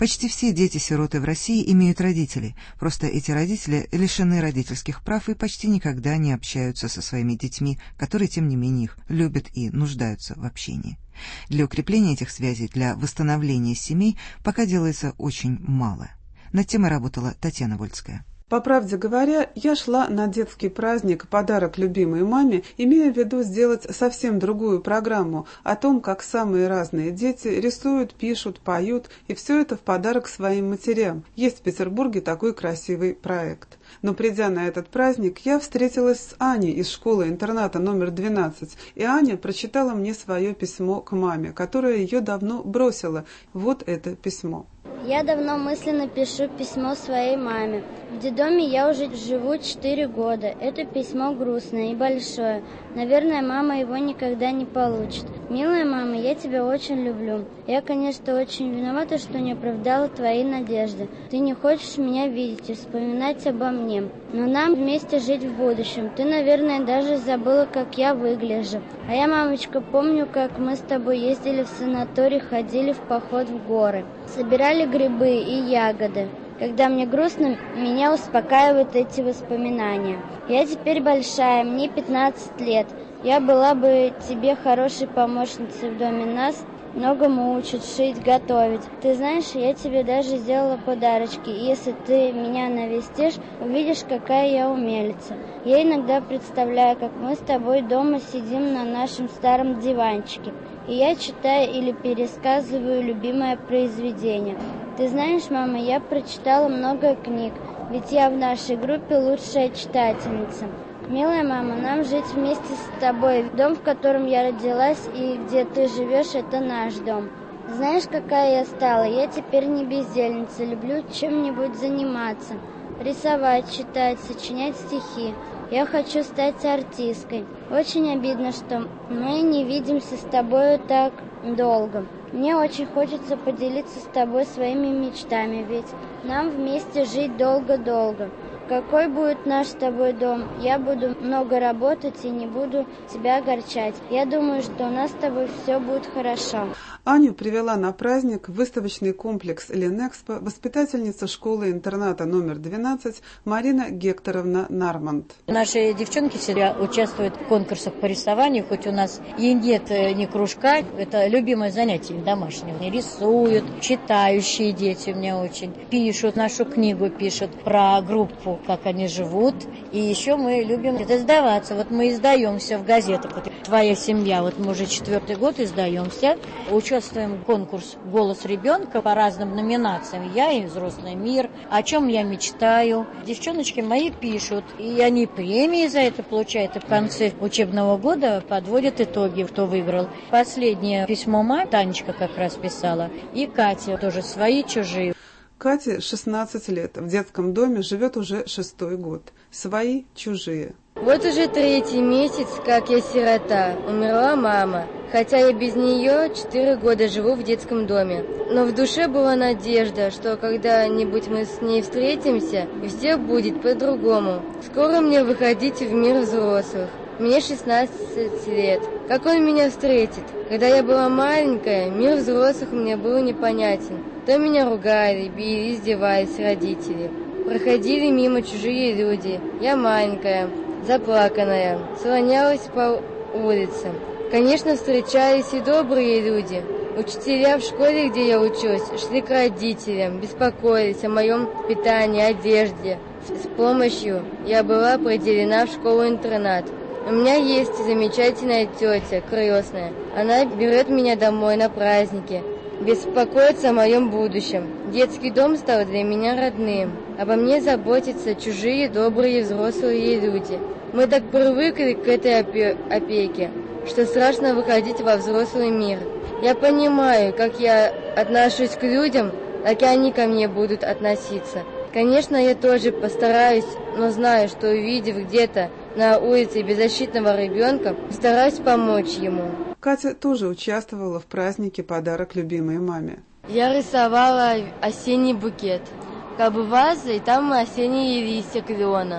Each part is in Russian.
Почти все дети-сироты в России имеют родителей, просто эти родители лишены родительских прав и почти никогда не общаются со своими детьми, которые, тем не менее, их любят и нуждаются в общении. Для укрепления этих связей, для восстановления семей пока делается очень мало. Над темой работала Татьяна Вольская. По правде говоря, я шла на детский праздник «Подарок любимой маме», имея в виду сделать совсем другую программу о том, как самые разные дети рисуют, пишут, поют, и все это в подарок своим матерям. Есть в Петербурге такой красивый проект. Но придя на этот праздник, я встретилась с Аней из школы-интерната номер 12, и Аня прочитала мне свое письмо к маме, которое ее давно бросило. Вот это письмо. Я давно мысленно пишу письмо своей маме. В детдоме я уже живу 4 года. Это письмо грустное и большое. Наверное, мама его никогда не получит. Милая мама, я тебя очень люблю. Я, конечно, очень виновата, что не оправдала твои надежды. Ты не хочешь меня видеть и вспоминать обо мне. Но нам вместе жить в будущем. Ты, наверное, даже забыла, как я выгляжу. А я, мамочка, помню, как мы с тобой ездили в санаторий, ходили в поход в горы. Собирали грибы и ягоды. Когда мне грустно, меня успокаивают эти воспоминания. Я теперь большая, мне 15 лет. Я была бы тебе хорошей помощницей в доме. Нас многому учат: шить, готовить. Ты знаешь, я тебе даже сделала подарочки. И если ты меня навестишь, увидишь, какая я умелица. Я иногда представляю, как мы с тобой дома сидим на нашем старом диванчике. И я читаю или пересказываю любимое произведение. Ты знаешь, мама, я прочитала много книг, ведь я в нашей группе лучшая читательница. Милая мама, нам жить вместе с тобой. Дом, в котором я родилась и где ты живешь, это наш дом. Знаешь, какая я стала? Я теперь не бездельница, люблю чем-нибудь заниматься. Рисовать, читать, сочинять стихи. Я хочу стать артисткой. Очень обидно, что мы не видимся с тобой так долго. Мне очень хочется поделиться с тобой своими мечтами, ведь нам вместе жить долго-долго. Какой будет наш с тобой дом? Я буду много работать и не буду тебя огорчать. Я думаю, что у нас с тобой все будет хорошо. Аню привела на праздник в выставочный комплекс «Ленэкспо» воспитательница школы-интерната номер 12 Марина Гекторовна Нармонт. Наши девчонки всегда участвуют в конкурсах по рисованию, хоть у нас и нет ни кружка, это любимое занятие домашнее. Они рисуют, читающие дети у меня очень, пишут, нашу книгу пишут про группу, как они живут. И еще мы любим издаваться. Вот мы издаемся в газетах. Вот «Твоя семья», вот мы уже 4-й год издаемся. Участвуем в конкурс «Голос ребенка» по разным номинациям. Я и «Взрослый мир», о чем я мечтаю. Девчоночки мои пишут, и они премии за это получают. И в конце учебного года подводят итоги, кто выиграл. Последнее письмо маме Танечка как раз писала, и Катя тоже «Свои, чужие». Кате 16 лет, в детском доме живет уже 6-й год. Свои, чужие. Вот уже 3-й месяц, как я сирота. Умерла мама. Хотя я без нее 4 года живу в детском доме. Но в душе была надежда, что когда-нибудь мы с ней встретимся, и все будет по-другому. Скоро мне выходить в мир взрослых. Мне 16 лет. Как он меня встретит? Когда я была маленькая, мир взрослых мне был непонятен. То меня ругали, били, издевались родители. Проходили мимо чужие люди. Я маленькая, заплаканная, слонялась по улицам. Конечно, встречались и добрые люди. Учителя в школе, где я учусь, шли к родителям, беспокоились о моем питании, одежде. С помощью я была определена в школу-интернат. У меня есть замечательная тетя, крестная. Она берет меня домой на праздники, беспокоится о моем будущем. Детский дом стал для меня родным. Обо мне заботятся чужие, добрые, взрослые люди. Мы так привыкли к этой опеке, что страшно выходить во взрослый мир. Я понимаю, как я отношусь к людям, так и они ко мне будут относиться. Конечно, я тоже постараюсь, но знаю, что увидев где-то на улице беззащитного ребенка, стараюсь помочь ему. Катя тоже участвовала в празднике «Подарок любимой маме». Я рисовала осенний букет. Как бы ваза, и там осенние листья клена.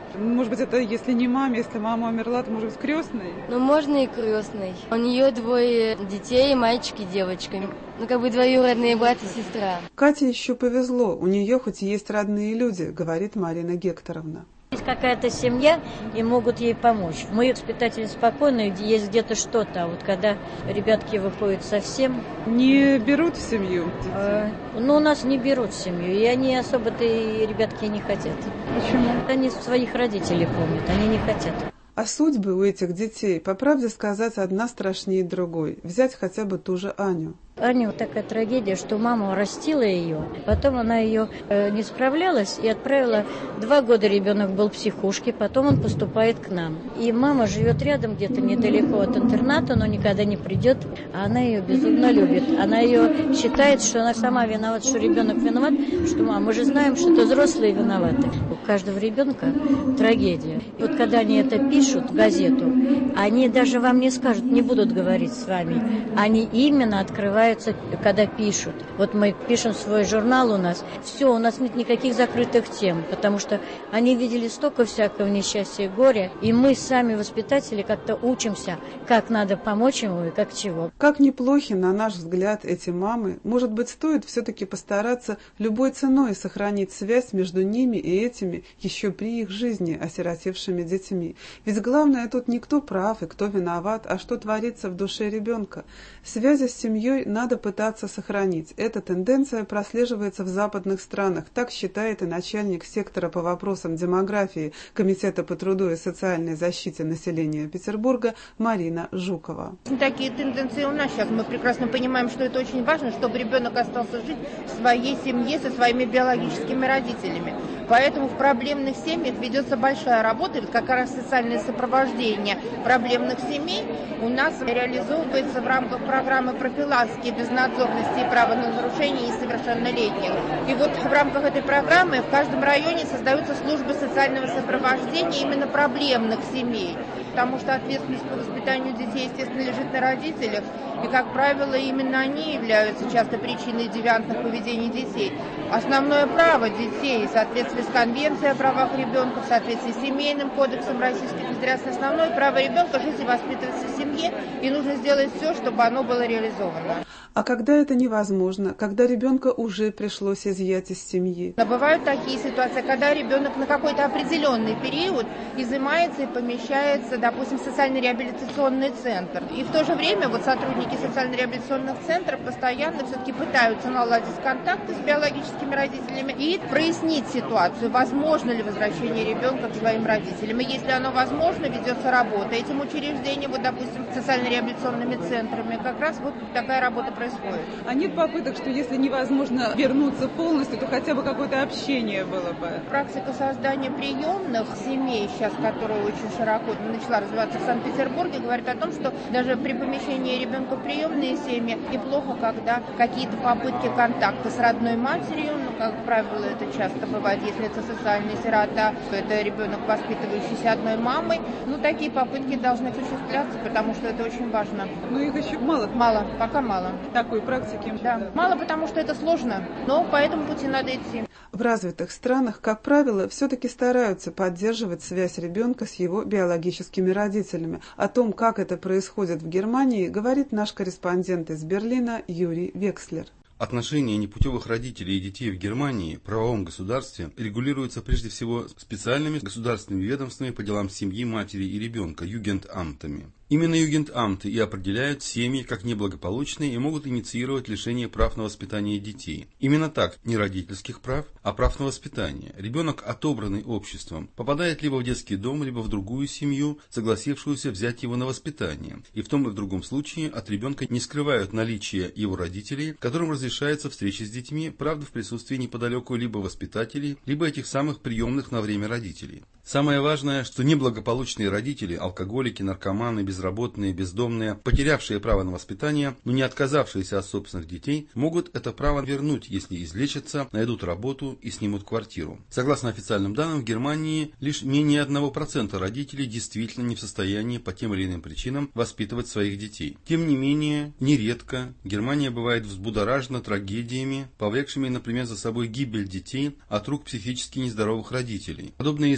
Может быть, это если не маме, если мама умерла, то, может быть, крестной? Ну, можно и крестной. У нее 2 детей, мальчик и девочка. Ну, как бы двоюродные брат и сестра. Кате еще повезло, у нее хоть есть родные люди, говорит Марина Гекторовна. Есть какая-то семья, и могут ей помочь. Мы воспитатели спокойные, есть где-то что-то, а вот когда ребятки выходят совсем... Не берут в семью детей? Ну, у нас не берут в семью, и они особо-то и ребятки не хотят. Почему? Они своих родителей помнят, они не хотят. А судьбы у этих детей, по правде сказать, одна страшнее другой. Взять хотя бы ту же Аню. Аня такая трагедия, что мама растила ее, потом она ее не справлялась и отправила. 2 года ребенок был в психушке, потом он поступает к нам. И мама живет рядом, где-то недалеко от интерната, но никогда не придет, а она ее безумно любит. Она ее считает, что она сама виновата, что ребенок виноват, что мама, мы же знаем, что это взрослые виноваты. У каждого ребенка трагедия. И вот когда они это пишут в газету, они даже вам не скажут, не будут говорить с вами. Они именно открывают, когда пишут. Вот мы пишем свой журнал у нас, все, у нас нет никаких закрытых тем, потому что они видели столько всякого несчастья и горя, и мы сами, воспитатели, как-то учимся, как надо помочь ему и как чего. Как неплохи, на наш взгляд, эти мамы, может быть, стоит все-таки постараться любой ценой сохранить связь между ними и этими еще при их жизни осиротевшими детьми. Ведь главное тут не кто прав и кто виноват, а что творится в душе ребенка. Связи с семьей надо пытаться сохранить. Эта тенденция прослеживается в западных странах. Так считает и начальник сектора по вопросам демографии Комитета по труду и социальной защите населения Петербурга Марина Жукова. Такие тенденции у нас сейчас. Мы прекрасно понимаем, что это очень важно, чтобы ребенок остался жить в своей семье со своими биологическими родителями. Поэтому в проблемных семьях ведется большая работа, и вот как раз социальное сопровождение проблемных семей у нас реализовывается в рамках программы профилактики безнадзорности и правонарушений несовершеннолетних. И вот в рамках этой программы в каждом районе создаются службы социального сопровождения именно проблемных семей, потому что ответственность по воспитанию детей, естественно, лежит на родителях, и, как правило, именно они являются часто причиной девиантных поведений детей. Основное право детей в соответствии с Конвенцией о правах ребенка, в соответствии с Семейным кодексом Российской Федерации, основное право ребенка жить и воспитываться в семье, и нужно сделать все, чтобы оно было реализовано. А когда это невозможно, когда ребенка уже пришлось изъять из семьи? Но бывают такие ситуации, когда ребенок на какой-то определенный период изымается и помещается, допустим, в социально-реабилитационный центр. И в то же время вот сотрудники социально-реабилитационных центров постоянно все-таки пытаются наладить контакты с биологическими родителями и прояснить ситуацию, возможно ли возвращение ребенка к своим родителям. И если оно возможно, ведется работа этим учреждением, вот, допустим, социально-реабилитационными центрами, как раз вот такая работа происходит. А нет попыток, что если невозможно вернуться полностью, то хотя бы какое-то общение было бы? Практика создания приемных семей сейчас, которая очень широко начала развиваться в Санкт-Петербурге, говорит о том, что даже при помещении ребенка в приемные семьи неплохо, когда какие-то попытки контакта с родной матерью, ну, как правило, это часто бывает, если это социальный сирота, то это ребенок, воспитывающийся одной мамой, ну, такие попытки должны осуществляться, потому что это очень важно. Ну, их еще мало. Мало, пока мало. Такой практики. Да, мало, потому что это сложно, но по этому пути надо идти. В развитых странах, как правило, все-таки стараются поддерживать связь ребенка с его биологическими родителями. О том, как это происходит в Германии, говорит наш корреспондент из Берлина Юрий Векслер. Отношения непутевых родителей и детей в Германии в правовом государстве регулируются прежде всего специальными государственными ведомствами по делам семьи, матери и ребенка, югендамтами. Именно югендамты и определяют семьи как неблагополучные и могут инициировать лишение прав на воспитание детей. Именно так, не родительских прав, а прав на воспитание. Ребенок, отобранный обществом, попадает либо в детский дом, либо в другую семью, согласившуюся взять его на воспитание. И в том и в другом случае от ребенка не скрывают наличие его родителей, которым разрешается встреча с детьми, правда, в присутствии неподалеку либо воспитателей, либо этих самых приемных на время родителей. Самое важное, что неблагополучные родители, алкоголики, наркоманы, безработные, бездомные, потерявшие право на воспитание, но не отказавшиеся от собственных детей, могут это право вернуть, если излечатся, найдут работу и снимут квартиру. Согласно официальным данным, в Германии лишь менее 1% родителей действительно не в состоянии по тем или иным причинам воспитывать своих детей. Тем не менее, нередко Германия бывает взбудоражена трагедиями, повлекшими, например, за собой гибель детей от рук психически нездоровых родителей. Подобные истории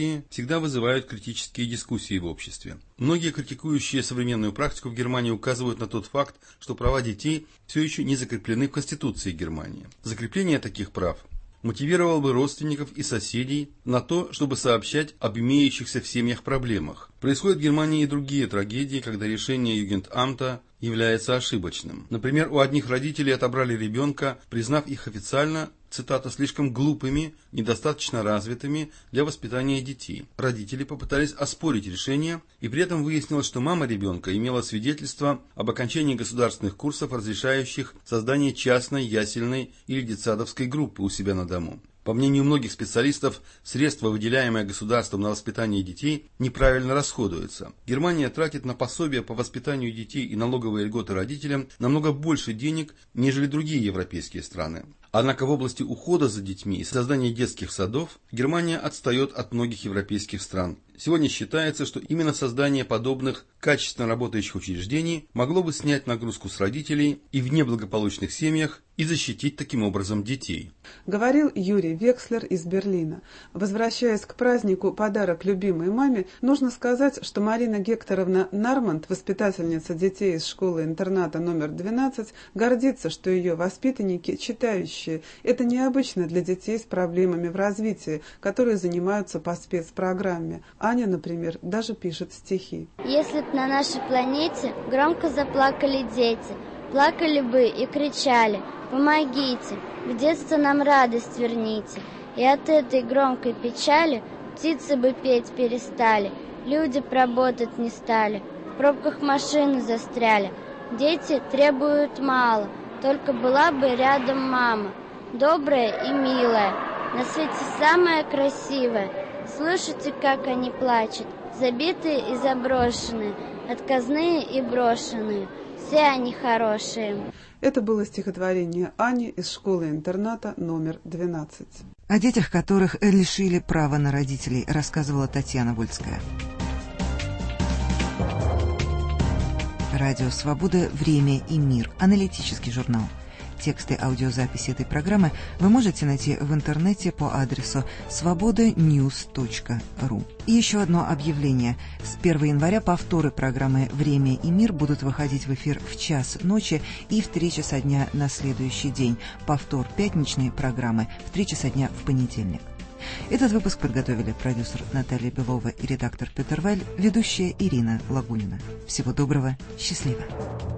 тенденции всегда вызывают критические дискуссии в обществе. Многие критикующие современную практику в Германии указывают на тот факт, что права детей все еще не закреплены в Конституции Германии. Закрепление таких прав мотивировал бы родственников и соседей на то, чтобы сообщать об имеющихся в семьях проблемах. Происходят в Германии и другие трагедии, когда решение Югендамта является ошибочным. Например, у одних родителей отобрали ребенка, признав их официально, цитата, слишком глупыми, недостаточно развитыми для воспитания детей. Родители попытались оспорить решение, и при этом выяснилось, что мама ребенка имела свидетельство об окончании государственных курсов, разрешающих создание частной, ясельной или детсадовской группы у себя на дому. По мнению многих специалистов, средства, выделяемые государством на воспитание детей, неправильно расходуются. Германия тратит на пособия по воспитанию детей и налоговые льготы родителям намного больше денег, нежели другие европейские страны. Однако в области ухода за детьми и создания детских садов Германия отстает от многих европейских стран. Сегодня считается, что именно создание подобных качественно работающих учреждений могло бы снять нагрузку с родителей и в неблагополучных семьях и защитить таким образом детей. Говорил Юрий Векслер из Берлина. Возвращаясь к празднику «Подарок любимой маме», нужно сказать, что Марина Гекторовна Нармонт, воспитательница детей из школы-интерната номер 12, гордится, что ее воспитанники читающие. Это необычно для детей с проблемами в развитии, которые занимаются по спецпрограмме. Аня, например, даже пишет стихи. Если б на нашей планете громко заплакали дети, плакали бы и кричали: «Помогите, в детство нам радость верните». И от этой громкой печали птицы бы петь перестали, люди б работать не стали, в пробках машины застряли. Дети требуют мало, только была бы рядом мама, добрая и милая, на свете самая красивая. Слышите, как они плачут, забитые и заброшенные, отказные и брошенные, все они хорошие. Это было стихотворение Ани из школы-интерната номер 12. О детях, которых лишили права на родителей, рассказывала Татьяна Вольская. Радио «Свобода. Время и мир». Аналитический журнал. Тексты аудиозаписи этой программы вы можете найти в интернете по адресу svobodanews.ru. И еще одно объявление. С 1 января повторы программы «Время и мир» будут выходить в эфир в 1:00 ночи и в 3 часа дня на следующий день. Повтор пятничной программы в 3 часа дня в понедельник. Этот выпуск подготовили продюсер Наталья Белова и редактор Петр Вайль, ведущая Ирина Лагунина. Всего доброго, счастливо.